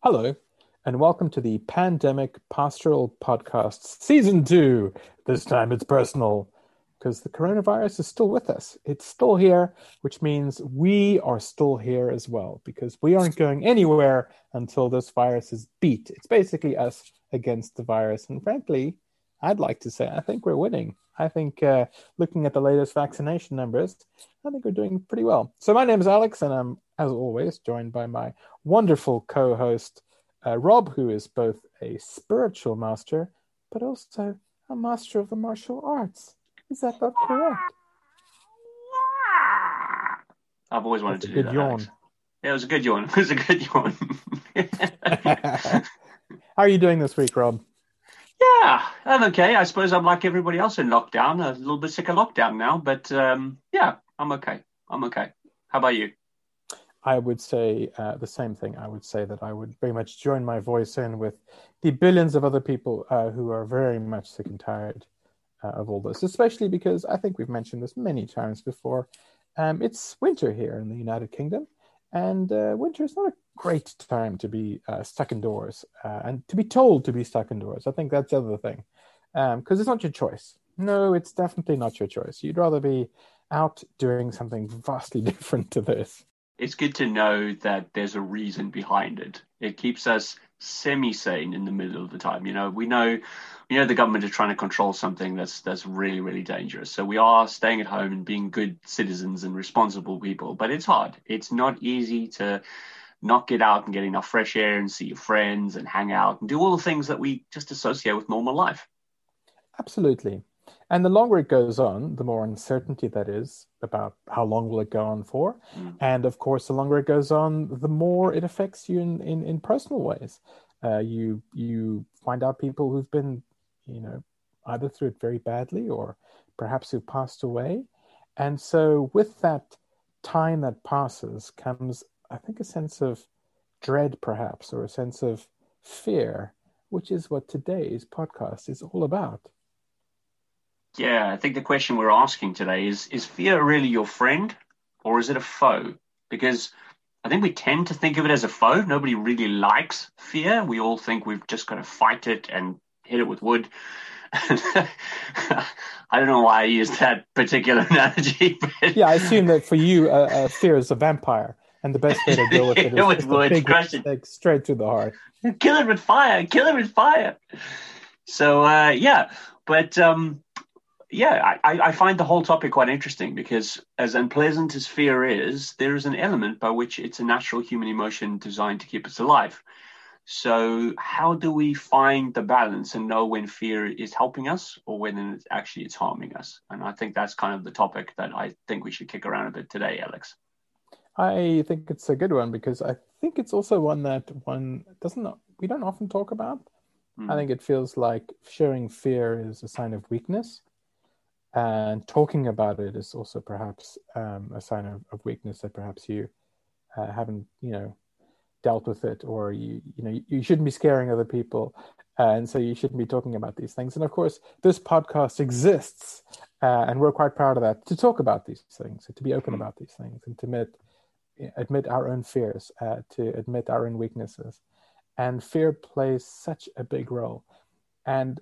Hello, and welcome to the Pandemic Pastoral Podcast, Season 2. This time it's personal because the coronavirus is still with us. It's still here, which means we are still here as well because we aren't going anywhere until this virus is beat. It's basically us against the virus. And frankly, I'd like to say I think we're winning. I think looking at the latest vaccination numbers, I think we're doing pretty well. So my name is Alex, and I'm, as always, joined by my wonderful co-host, Rob, who is both a spiritual master, but also a master of the martial arts. Is that not correct? I've always wanted That's a to do good that, yawn. Alex. Yeah, it was a good yawn. It was a good yawn. How are you doing this week, Rob? Yeah, I'm okay. I suppose I'm like everybody else in lockdown, a little bit sick of lockdown now, but yeah, I'm okay. I'm okay. How about you? I would say the same thing. I would say that I would very much join my voice in with the billions of other people who are very much sick and tired of all this, especially because I think we've mentioned this many times before. It's winter here in the United Kingdom, and winter is not a great time to be stuck indoors and to be told to be stuck indoors. I think that's the other thing, because it's not your choice. No, it's definitely not your choice. You'd rather be out doing something vastly different to this. It's good to know that there's a reason behind it. It keeps us semi-sane in the middle of the time. We know the government are trying to control something that's really, really dangerous. So we are staying at home and being good citizens and responsible people. But it's hard. It's not easy to not get out and get enough fresh air and see your friends and hang out and do all the things that we just associate with normal life. Absolutely. And the longer it goes on, the more uncertainty that is about how long will it go on for. Mm. And of course, the longer it goes on, the more it affects you in personal ways. You find out people who've been, either through it very badly or perhaps who passed away. And so with that time that passes comes, I think, a sense of dread, perhaps, or a sense of fear, which is what today's podcast is all about. Yeah, I think the question we're asking today is fear really your friend or is it a foe? Because I think we tend to think of it as a foe. Nobody really likes fear. We all think we've just got to fight it and hit it with wood. I don't know why I used that particular analogy, but Yeah, I assume that for you, fear is a vampire, and the best way to deal with it hit it is with just a wood, big crush it, stick straight to the heart. kill it with fire, kill it with fire. So yeah, but yeah, I find the whole topic quite interesting because, as unpleasant as fear is, there is an element by which it's a natural human emotion designed to keep us alive. So, how do we find the balance and know when fear is helping us or when it's harming us? And I think that's kind of the topic that I think we should kick around a bit today, Alex. I think it's a good one because I think it's also one that one doesn't we don't often talk about. I Mm. think it feels like showing fear is a sign of weakness, and talking about it is also perhaps a sign of weakness that perhaps you haven't, dealt with it, or you shouldn't be scaring other people, and so you shouldn't be talking about these things. And of course, this podcast exists, and we're quite proud of that, to talk about these things, to be open Mm. about these things, and to admit our own fears, to admit our own weaknesses. And fear plays such a big role. And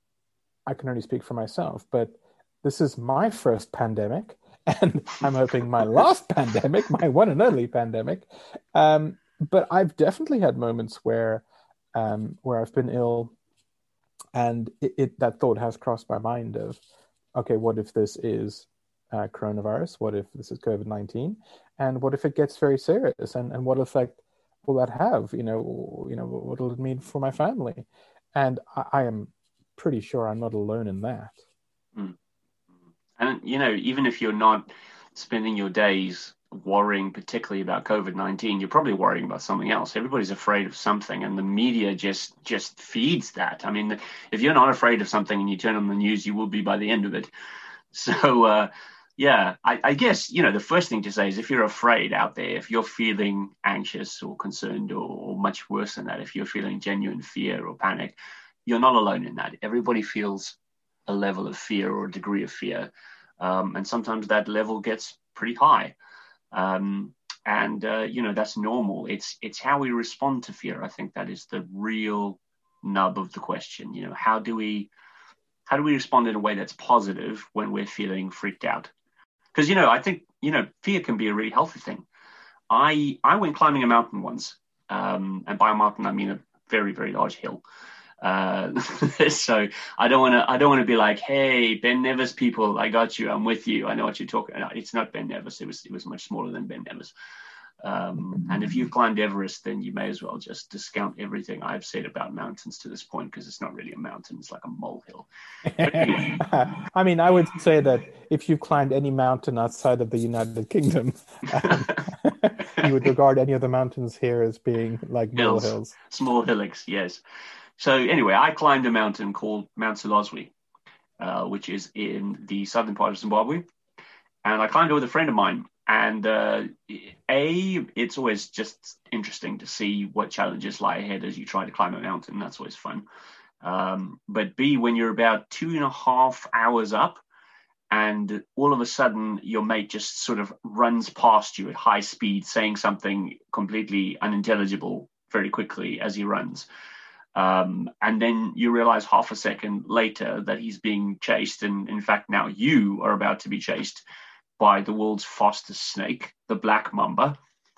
I can only speak for myself, but this is my first pandemic, and I'm hoping my last pandemic, my one and only pandemic. But I've definitely had moments where I've been ill, and that thought has crossed my mind of, okay, what if this is coronavirus? What if this is COVID-19? And what if it gets very serious? And what effect will that have? What will it mean for my family? And I am pretty sure I'm not alone in that. Mm. And, even if you're not spending your days worrying particularly about COVID-19, you're probably worrying about something else. Everybody's afraid of something, and the media just feeds that. I mean, if you're not afraid of something and you turn on the news, you will be by the end of it. So, yeah, I guess, the first thing to say is if you're afraid out there, if you're feeling anxious or concerned or much worse than that, if you're feeling genuine fear or panic, you're not alone in that. Everybody feels a level of fear or a degree of fear. And sometimes that level gets pretty high. Um, And, that's normal. It's how we respond to fear. I think that is the real nub of the question. How do we respond in a way that's positive when we're feeling freaked out? Because, I think, fear can be a really healthy thing. I went climbing a mountain once. And by a mountain, I mean a very, very large hill. So I don't want to be like, hey, Ben Nevis people, I got you. I'm with you. I know what you're talking about. It's not Ben Nevis. It was much smaller than Ben Nevis. And if you've climbed Everest, then you may as well just discount everything I've said about mountains to this point, because it's not really a mountain. It's like a molehill. Anyway. I mean, I would say that if you've climbed any mountain outside of the United Kingdom, you would regard any of the mountains here as being like molehills. Small hillocks, yes. So anyway, I climbed a mountain called Mount Selozwe, which is in the southern part of Zimbabwe. And I climbed it with a friend of mine. And it's always just interesting to see what challenges lie ahead as you try to climb a mountain. That's always fun. But B, when you're about 2.5 hours up, and all of a sudden your mate just sort of runs past you at high speed, saying something completely unintelligible very quickly as he runs. And then you realize half a second later that he's being chased. And in fact, now you are about to be chased by the world's fastest snake, the black mamba.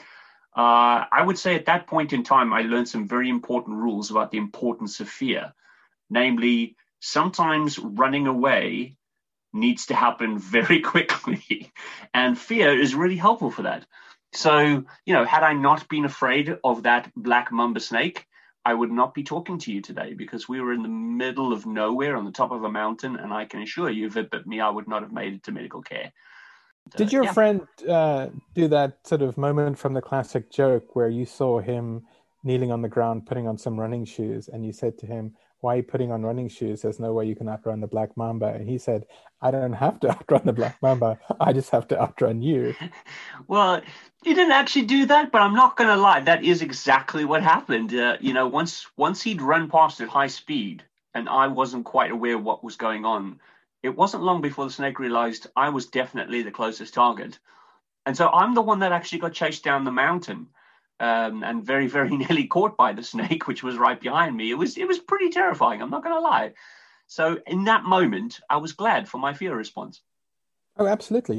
I would say at that point in time, I learned some very important rules about the importance of fear. Namely, sometimes running away needs to happen very quickly. And fear is really helpful for that. So, had I not been afraid of that black mamba snake, I would not be talking to you today, because we were in the middle of nowhere on the top of a mountain. And I can assure you, if it bit me, I would not have made it to medical care. Did your friend do that sort of moment from the classic joke where you saw him kneeling on the ground, putting on some running shoes, and you said to him, why are you putting on running shoes? There's no way you can outrun the black mamba. And he said, I don't have to outrun the black mamba. I just have to outrun you. Well, he didn't actually do that, but I'm not going to lie. That is exactly what happened. Once he'd run past at high speed and I wasn't quite aware what was going on, it wasn't long before the snake realized I was definitely the closest target. And so I'm the one that actually got chased down the mountain. And very, very nearly caught by the snake, which was right behind me. It was pretty terrifying. I'm not going to lie. So in that moment, I was glad for my fear response. Oh, absolutely.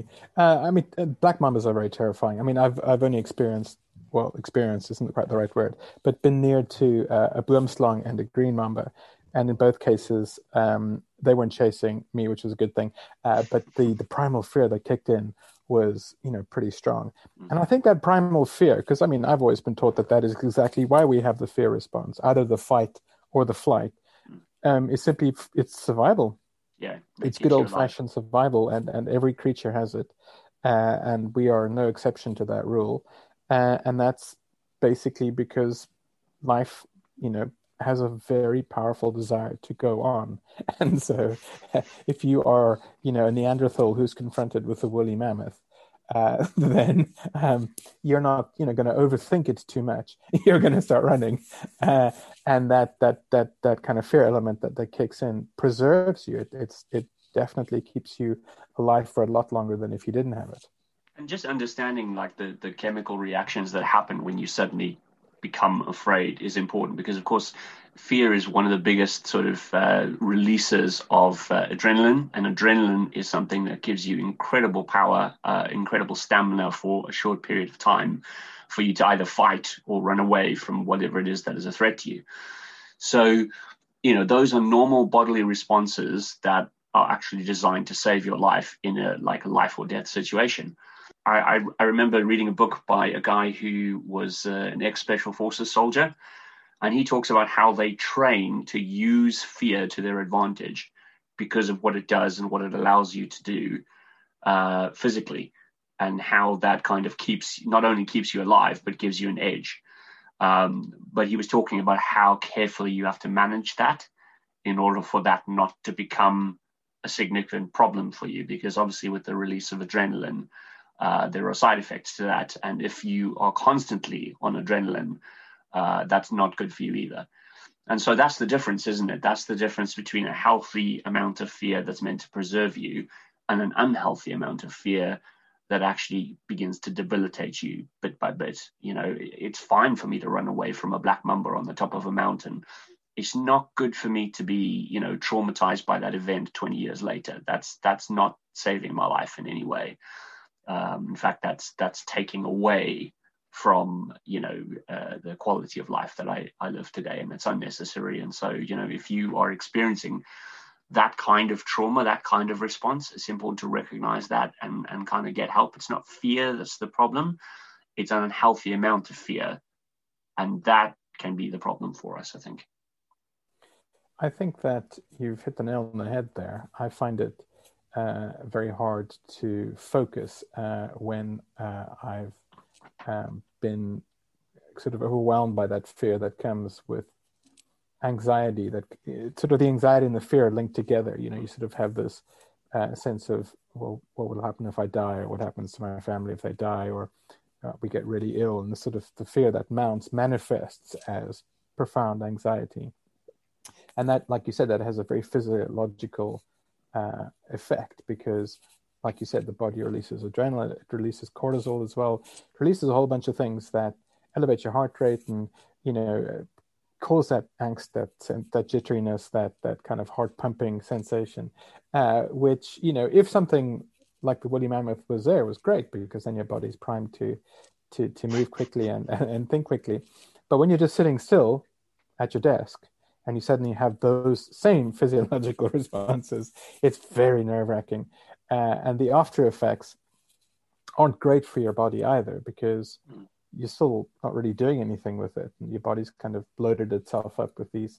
Black mambas are very terrifying. I mean, I've only experienced isn't quite the right word, but been near to a boomslang and a green mamba. And in both cases, they weren't chasing me, which was a good thing. But the primal fear that kicked in was, pretty strong. And I think that primal fear, because I've always been taught that is exactly why we have the fear response, either the fight or the flight, is simply, it's survival. Yeah. It's good old-fashioned survival, and every creature has it. And we are no exception to that rule. And that's basically because life, has a very powerful desire to go on. And so if you are, a Neanderthal who's confronted with a woolly mammoth, then you're not, going to overthink it too much. You're going to start running. And that kind of fear element that kicks in preserves you. It definitely keeps you alive for a lot longer than if you didn't have it. And just understanding like the chemical reactions that happen when you suddenly become afraid is important, because of course fear is one of the biggest sort of releases of adrenaline, and adrenaline is something that gives you incredible power, incredible stamina for a short period of time for you to either fight or run away from whatever it is that is a threat to you. So those are normal bodily responses that are actually designed to save your life in a life or death situation. I remember reading a book by a guy who was an ex-special forces soldier, and he talks about how they train to use fear to their advantage because of what it does and what it allows you to do physically, and how that kind of not only keeps you alive, but gives you an edge. But he was talking about how carefully you have to manage that in order for that not to become a significant problem for you, because obviously with the release of adrenaline, there are side effects to that. And if you are constantly on adrenaline, that's not good for you either. And so that's the difference, isn't it? That's the difference between a healthy amount of fear that's meant to preserve you and an unhealthy amount of fear that actually begins to debilitate you bit by bit. It's fine for me to run away from a black mamba on the top of a mountain. It's not good for me to be, traumatized by that event 20 years later. That's not saving my life in any way. In fact, that's taking away from, the quality of life that I live today, and it's unnecessary. And so, if you are experiencing that kind of trauma, that kind of response, it's important to recognize that and kind of get help. It's not fear that's the problem. It's an unhealthy amount of fear. And that can be the problem for us, I think. I think that you've hit the nail on the head there. I find it very hard to focus when I've been sort of overwhelmed by that fear that comes with anxiety, that sort of the anxiety and the fear linked together. You sort of have this sense of, well, what will happen if I die, or what happens to my family if they die, or we get really ill, and the sort of the fear that manifests as profound anxiety. And that, like you said, that has a very physiological effect, because, like you said, the body releases adrenaline, it releases cortisol as well, it releases a whole bunch of things that elevate your heart rate and, cause that angst, that jitteriness, that kind of heart pumping sensation, which, if something like the woolly mammoth was there, was great, because then your body's primed to move quickly and think quickly. But when you're just sitting still at your desk and you suddenly have those same physiological responses, it's very nerve-wracking. And the after effects aren't great for your body either, because you're still not really doing anything with it. And your body's kind of bloated itself up with these,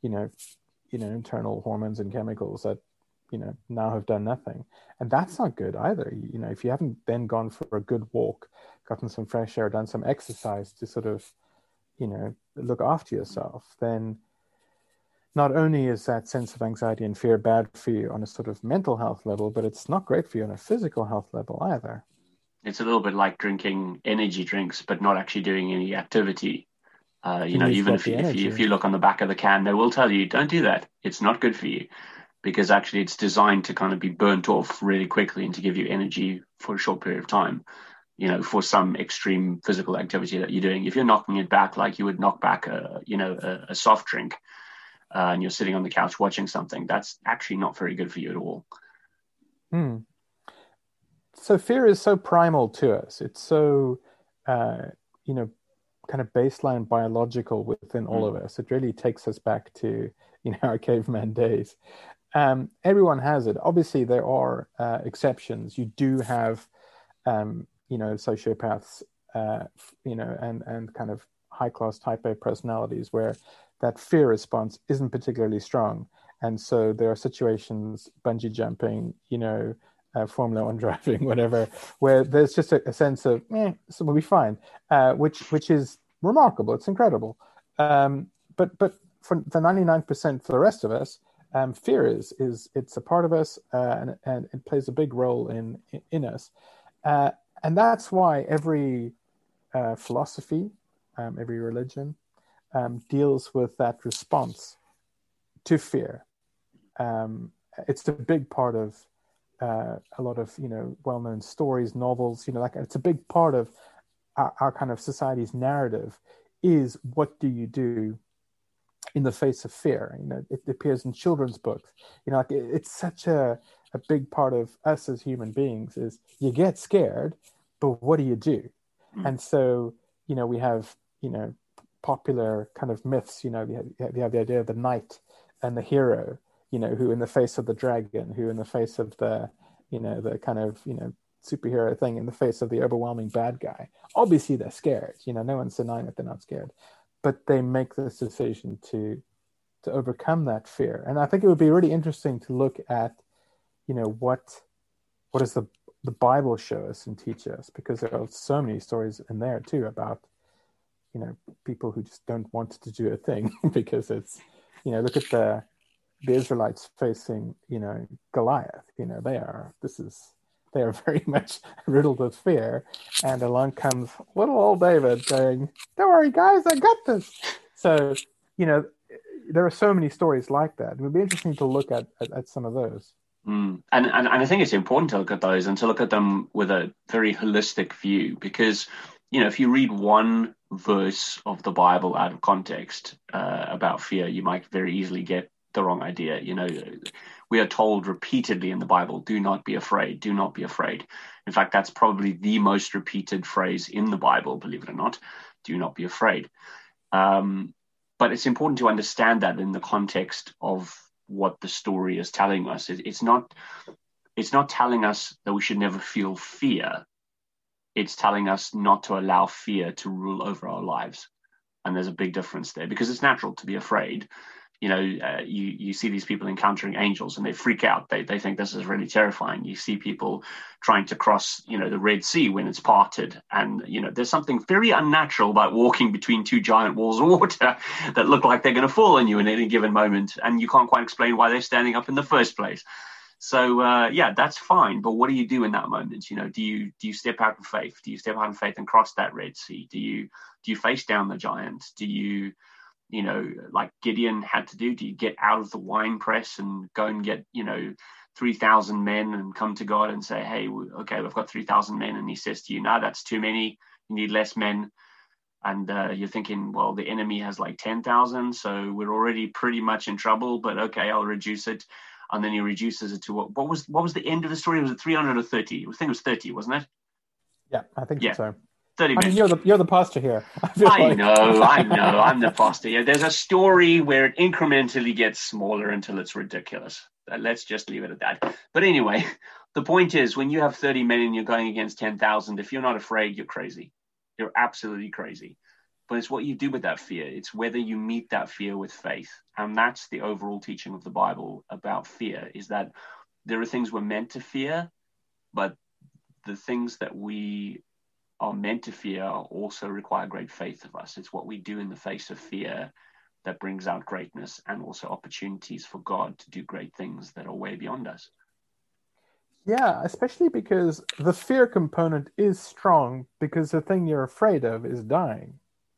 internal hormones and chemicals that, now have done nothing. And that's not good either. If you haven't then gone for a good walk, gotten some fresh air, done some exercise to sort of, look after yourself, then not only is that sense of anxiety and fear bad for you on a sort of mental health level, but it's not great for you on a physical health level either. It's a little bit like drinking energy drinks, but not actually doing any activity. Even if you look on the back of the can, they will tell you, don't do that. It's not good for you, because actually it's designed to kind of be burnt off really quickly and to give you energy for a short period of time, for some extreme physical activity that you're doing. If you're knocking it back like you would knock back a soft drink, and you're sitting on the couch watching something, that's actually not very good for you at all. So fear is so primal to us. It's so, kind of baseline biological within all of us. It really takes us back to, our caveman days. Everyone has it. Obviously, there are exceptions. You do have, sociopaths, and kind of high-class type A personalities where that fear response isn't particularly strong. And so there are situations, bungee jumping, Formula One driving, whatever, where there's just a sense of, this will be fine, which is remarkable. It's incredible. But for the 99% for the rest of us, fear it's a part of us, and it plays a big role in us. And that's why every philosophy, every religion, deals with that response to fear. It's a big part of a lot of well-known stories, novels. It's a big part of our kind of society's narrative. Is what do you do in the face of fear? It appears in children's books. It's such a big part of us as human beings. Is you get scared, but what do you do? And so we have popular kind of myths. You have the idea of the knight and the hero. Who in the face of the dragon, who in the face of the kind of superhero thing, in the face of the overwhelming bad guy, obviously they're scared. No one's denying that they're not scared, but they make this decision to overcome that fear. And I think it would be really interesting to look at what does the Bible show us and teach us, because there are so many stories in there too about people who just don't want to do a thing because it's look at the Israelites facing, Goliath. They are very much riddled with fear. And along comes little old David saying, "Don't worry, guys, I got this." So, there are so many stories like that. It would be interesting to look at some of those. And I think it's important to look at those and to look at them with a very holistic view, because if you read one verse of the Bible out of context about fear, you might very easily get the wrong idea. We are told repeatedly in the Bible, do not be afraid, do not be afraid. In fact, that's probably the most repeated phrase in the Bible, believe it or not, do not be afraid. But it's important to understand that in the context of what the story is telling us. It's not telling us that we should never feel fear. It's telling us not to allow fear to rule over our lives. And there's a big difference there, because it's natural to be afraid. You see these people encountering angels and they freak out. They think this is really terrifying. You see people trying to cross, the Red Sea when it's parted. And, there's something very unnatural about walking between two giant walls of water that look like they're going to fall on you in any given moment. And you can't quite explain why they're standing up in the first place. So, that's fine. But what do you do in that moment? Do you step out in faith? Do you step out in faith and cross that Red Sea? Do you face down the giant? Do you like Gideon had to do you get out of the wine press and go and get 3,000 men and come to God and say, hey, okay, we've got 3,000 men, and he says to you, no, that's too many, you need less men. And you're thinking, well, the enemy has like 10,000, so we're already pretty much in trouble, but okay, I'll reduce it. And then he reduces it to what was the end of the story? Was it 300 or 30? I think it was 30, wasn't it? Yeah, I think so. 30 minutes. I mean, you're the pastor here. I know. I'm the pastor. Yeah, there's a story where it incrementally gets smaller until it's ridiculous. Let's just leave it at that. But anyway, the point is, when you have 30 men and you're going against 10,000, if you're not afraid, you're crazy. You're absolutely crazy. But it's what you do with that fear. It's whether you meet that fear with faith. And that's the overall teaching of the Bible about fear, is that there are things we're meant to fear, but the things that we are meant to fear also require great faith of us. It's what we do in the face of fear that brings out greatness and also opportunities for God to do great things that are way beyond us. Yeah, especially because the fear component is strong, because the thing you're afraid of is dying.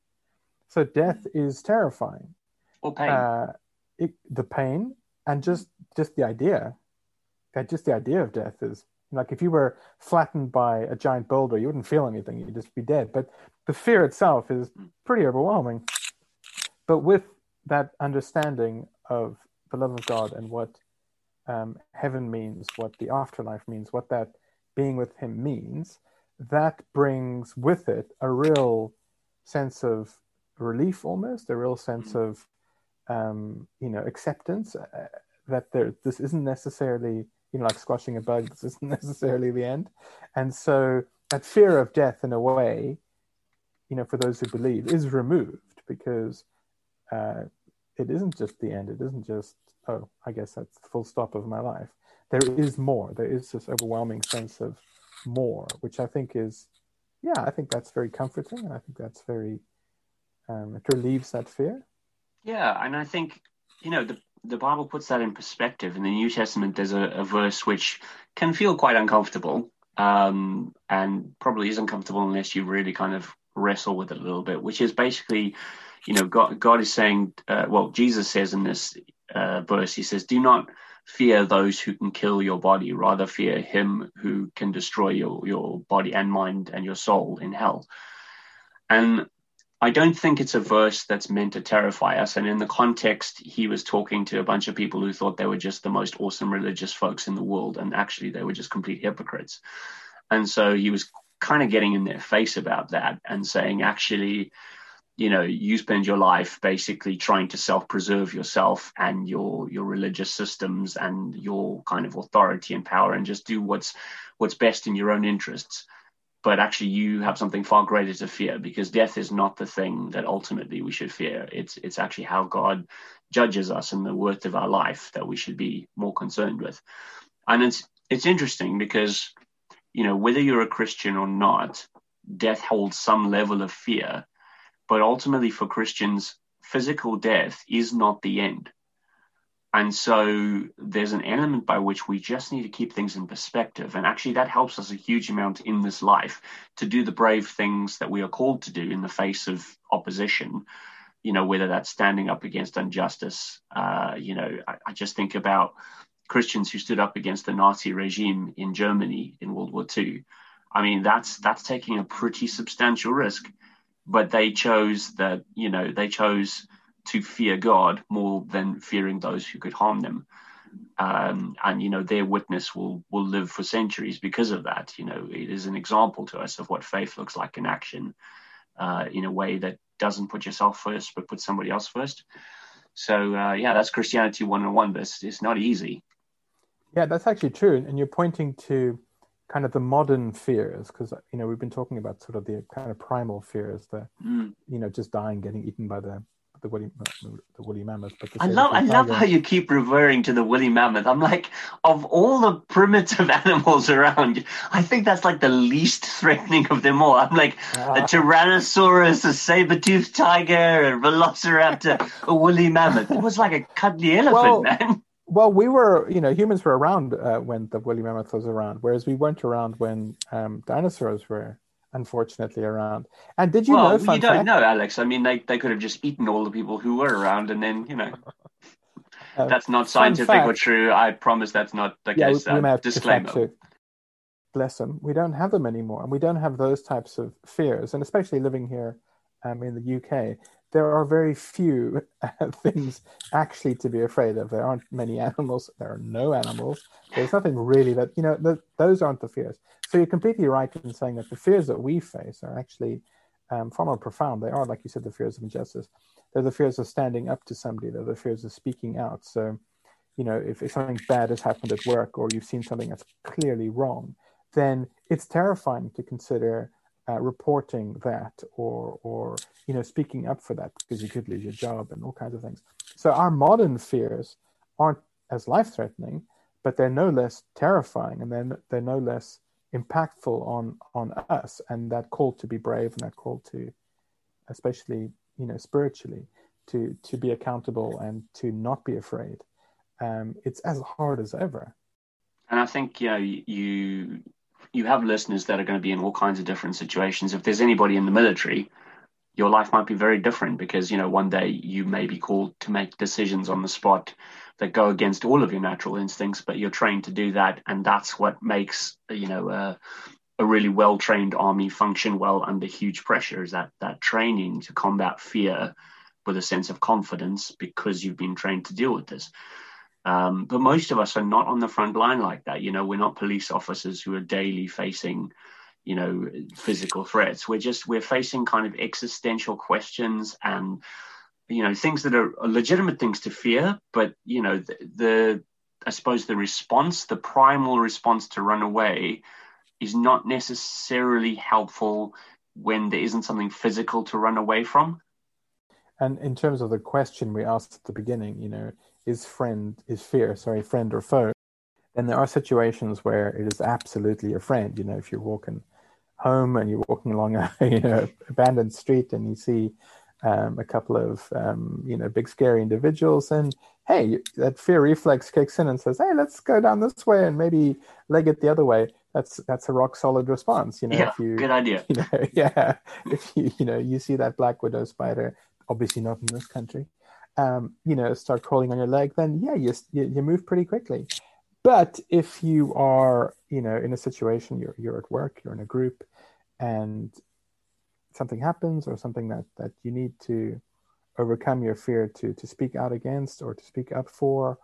So death is terrifying. Or pain. The pain, and just the idea. Just the idea of death is, like, if you were flattened by a giant boulder, you wouldn't feel anything. You'd just be dead. But the fear itself is pretty overwhelming. But with that understanding of the love of God and what heaven means, what the afterlife means, what that being with him means, that brings with it a real sense of relief, almost, a real sense of acceptance, that this isn't necessarily, like squashing a bug, this isn't necessarily the end. And so that fear of death, in a way, for those who believe, is removed, because it isn't just the end. It isn't just, oh, I guess that's the full stop of my life. There is more. There is this overwhelming sense of more, which I think is, I think that's very comforting, and I think that's very, it relieves that fear. Yeah, and I think, the Bible puts that in perspective. In the New Testament, there's a verse which can feel quite uncomfortable, and probably is uncomfortable unless you really kind of wrestle with it a little bit, which is basically, God is saying, Jesus says in this verse, he says, do not fear those who can kill your body, rather fear him who can destroy your body and mind and your soul in hell. And I don't think it's a verse that's meant to terrify us. And in the context, he was talking to a bunch of people who thought they were just the most awesome religious folks in the world. And actually, they were just complete hypocrites. And so he was kind of getting in their face about that and saying, actually, you spend your life basically trying to self-preserve yourself and your religious systems and your kind of authority and power, and just do what's best in your own interests. But actually, you have something far greater to fear, because death is not the thing that ultimately we should fear. It's actually how God judges us and the worth of our life that we should be more concerned with. And it's interesting because, whether you're a Christian or not, death holds some level of fear. But ultimately, for Christians, physical death is not the end. And so there's an element by which we just need to keep things in perspective. And actually, that helps us a huge amount in this life to do the brave things that we are called to do in the face of opposition, whether that's standing up against injustice. I just think about, Christians who stood up against the Nazi regime in Germany in World War II. I mean, that's taking a pretty substantial risk, but they chose to fear God more than fearing those who could harm them. And their witness will live for centuries because of that. It is an example to us of what faith looks like in action, in a way that doesn't put yourself first but puts somebody else first. So that's Christianity 101. But it's not easy. Yeah, that's actually true. And you're pointing to kind of the modern fears, because we've been talking about sort of the kind of primal fears, just dying, getting eaten by the woolly mammoth. But I love how you keep referring to the woolly mammoth. I'm like, of all the primitive animals around, I think that's like the least threatening of them all. I'm like, a Tyrannosaurus, a saber-toothed tiger, a velociraptor, a woolly mammoth. It was like a cuddly elephant, man. Well, we were, humans were around when the woolly mammoth was around, whereas we weren't around when dinosaurs were unfortunately around. And did you know? You don't know, Alex. I mean, they could have just eaten all the people who were around, and then that's not scientific or true. I promise that's not the case. We may have disclaimer. To bless them. We don't have them anymore, and we don't have those types of fears. And especially living here in the UK, there are very few things actually to be afraid of. There aren't many animals. There are no animals. There's nothing really that those aren't the fears. So you're completely right in saying that the fears that we face are actually far more profound. They are, like you said, the fears of injustice. They're the fears of standing up to somebody. They're the fears of speaking out. So, if something bad has happened at work, or you've seen something that's clearly wrong, then it's terrifying to consider reporting that or speaking up for that, because you could lose your job and all kinds of things. So our modern fears aren't as life-threatening, but they're no less terrifying, and they're no less impactful on us, and that call to be brave, and that call to, especially spiritually, to be accountable and to not be afraid. It's as hard as ever. And I think you have listeners that are going to be in all kinds of different situations. If there's anybody in the military, your life might be very different, because one day you may be called to make decisions on the spot that go against all of your natural instincts, but you're trained to do that, and that's what makes a really well-trained army function well under huge pressure, is that training to combat fear with a sense of confidence, because you've been trained to deal with this. But most of us are not on the front line like that. We're not police officers who are daily facing physical threats. We're facing kind of existential questions and things that are legitimate things to fear, but I suppose the primal response to run away is not necessarily helpful when there isn't something physical to run away from. And in terms of the question we asked at the beginning, is fear friend or foe? And there are situations where it is absolutely a friend. If you're walking home and you're walking along a abandoned street and you see a couple of big scary individuals, and hey, that fear reflex kicks in and says, hey, let's go down this way and maybe leg it the other way. That's a rock solid response. Good idea. If you see that black widow spider, obviously not in this country, start crawling on your leg, then you move pretty quickly. But if you are in a situation, you're at work, you're in a group, and something happens, or something that you need to overcome your fear to speak out against, or to speak up for,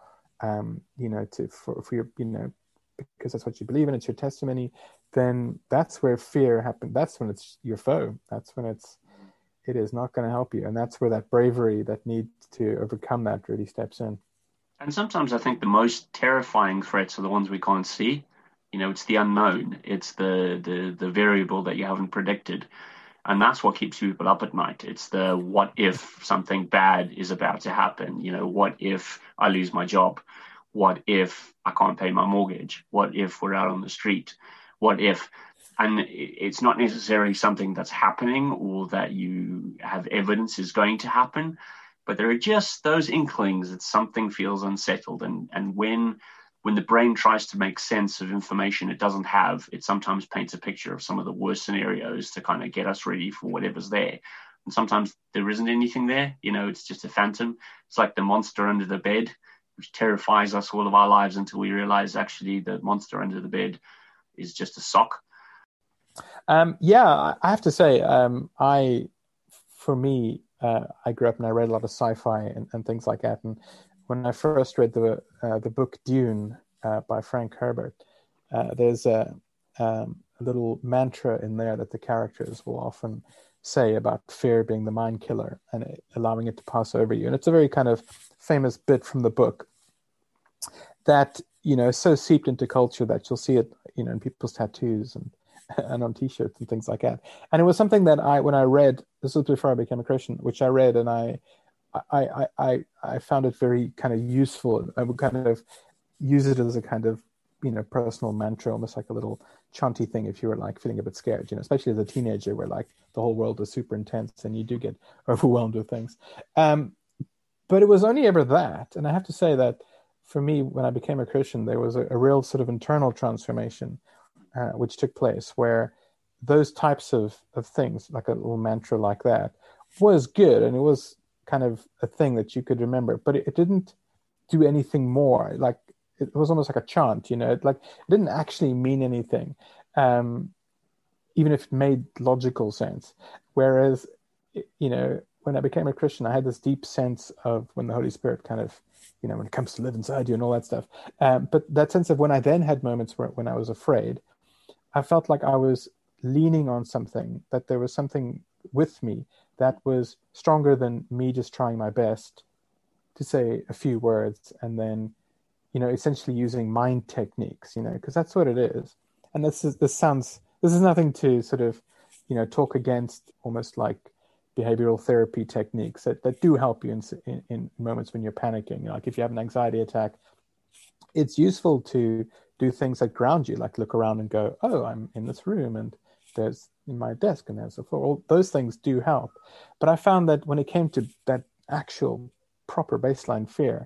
for your, because that's what you believe in, it's your testimony, then that's where fear happens. That's when it's your foe. That's when it is not going to help you. And that's where that bravery that needs to overcome that really steps in. And sometimes I think the most terrifying threats are the ones we can't see. It's the unknown. It's the variable that you haven't predicted. And that's what keeps people up at night. It's the what if something bad is about to happen? What if I lose my job? What if I can't pay my mortgage? What if we're out on the street? What if? And it's not necessarily something that's happening or that you have evidence is going to happen, but there are just those inklings that something feels unsettled. And when the brain tries to make sense of information it doesn't have, it sometimes paints a picture of some of the worst scenarios to kind of get us ready for whatever's there. And sometimes there isn't anything there. It's just a phantom. It's like the monster under the bed. which terrifies us all of our lives until we realize actually the monster under the bed is just a sock. I have to say, I grew up and I read a lot of sci-fi and things like that. And when I first read the book Dune by Frank Herbert, there's a little mantra in there that the characters will often say about fear being the mind killer and allowing it to pass over you. And it's a very kind of famous bit from the book that, is so seeped into culture that you'll see it, in people's tattoos and on T-shirts and things like that. And it was something that when I read, this was before I became a Christian, which I read, and I found it very kind of useful. I would kind of use it as a kind of, personal mantra, almost like a little chanty thing if you were like feeling a bit scared, especially as a teenager where like the whole world is super intense and you do get overwhelmed with things. But it was only ever that. And I have to say that for me, when I became a Christian, there was a real sort of internal transformation which took place where those types of things, like a little mantra like that, was good. And it was kind of a thing that you could remember, but it didn't do anything more. Like it was almost like a chant, it didn't actually mean anything, even if it made logical sense. Whereas, when I became a Christian, I had this deep sense of when the Holy Spirit kind of, when it comes to live inside you and all that stuff. But that sense of when I then had moments when I was afraid, I felt like I was leaning on something, that there was something with me that was stronger than me just trying my best to say a few words and then, essentially using mind techniques, because that's what it is. And this is nothing to sort of, talk against, almost like behavioral therapy techniques that do help you in moments when you're panicking. Like if you have an anxiety attack, it's useful to do things that ground you, like look around and go, oh, I'm in this room and there's in my desk and there's the floor. All those things do help. But I found that when it came to that actual proper baseline fear,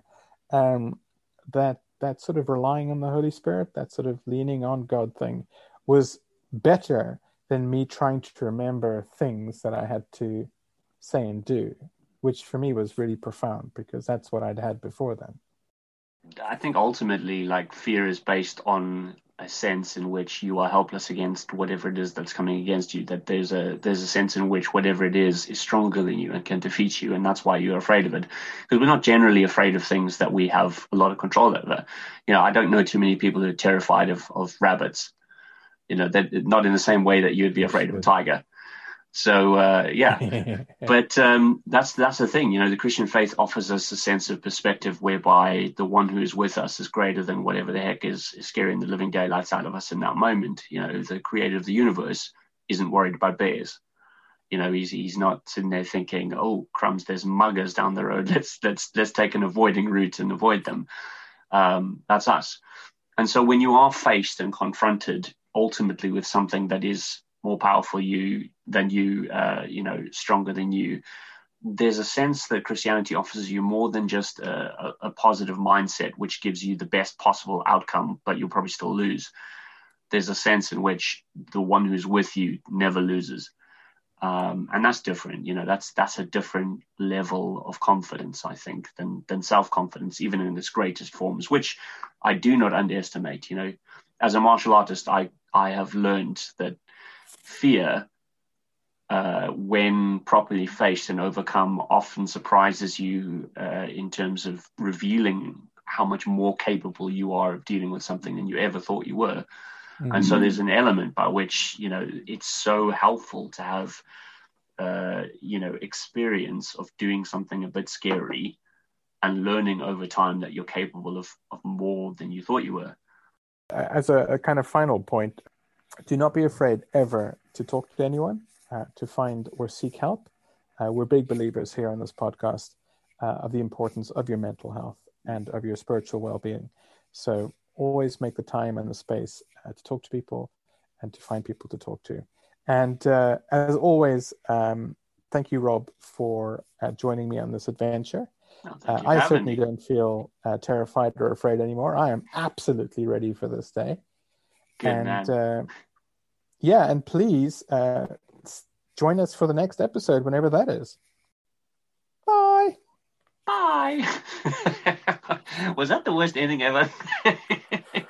that sort of relying on the Holy Spirit, that sort of leaning on God thing was better than me trying to remember things that I had to say and do, which for me was really profound because that's what I'd had before then. I think ultimately, like, fear is based on a sense in which you are helpless against whatever it is that's coming against you, that there's a sense in which whatever it is stronger than you and can defeat you, and that's why you're afraid of it. Because we're not generally afraid of things that we have a lot of control over. I don't know too many people who are terrified of rabbits. That not in the same way that you'd be afraid of a tiger. So but that's the thing. The Christian faith offers us a sense of perspective whereby the one who is with us is greater than whatever the heck is scaring the living daylights out of us in that moment. The creator of the universe isn't worried about bears. He's not sitting there thinking, oh crumbs, there's muggers down the road, let's take an avoiding route and avoid them. That's us. And so when you are faced and confronted ultimately with something that is more powerful than you, stronger than you, there's a sense that Christianity offers you more than just a positive mindset, which gives you the best possible outcome, but you'll probably still lose. There's a sense in which the one who's with you never loses. And that's different. That's a different level of confidence, I think, than self-confidence, even in its greatest forms, which I do not underestimate. As a martial artist, I have learned that fear, when properly faced and overcome, often surprises you in terms of revealing how much more capable you are of dealing with something than you ever thought you were. Mm-hmm. And so there's an element by which, it's so helpful to have, experience of doing something a bit scary and learning over time that you're capable of more than you thought you were. As a kind of final point, do not be afraid ever to talk to anyone, to find or seek help. We're big believers here on this podcast of the importance of your mental health and of your spiritual well-being. So always make the time and the space to talk to people and to find people to talk to. And as always, thank you, Rob, for joining me on this adventure. I certainly don't feel terrified or afraid anymore. I am absolutely ready for this day. Good, and man. And please join us for the next episode, whenever that is. Bye. Bye. Was that the worst ending ever?